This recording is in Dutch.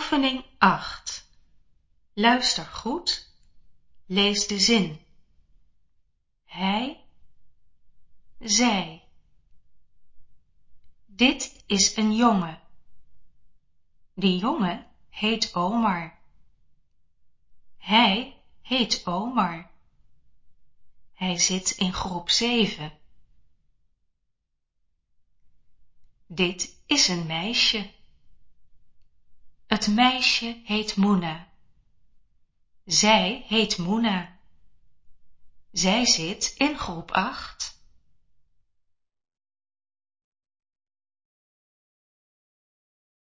Oefening 8. Luister goed. Lees de zin. Hij, zij. Dit is een jongen. Die jongen heet Omar. Hij heet Omar. Hij zit in groep 7. Dit is een meisje. Het meisje heet Moena. Zij heet Moena. Zij zit in groep 8.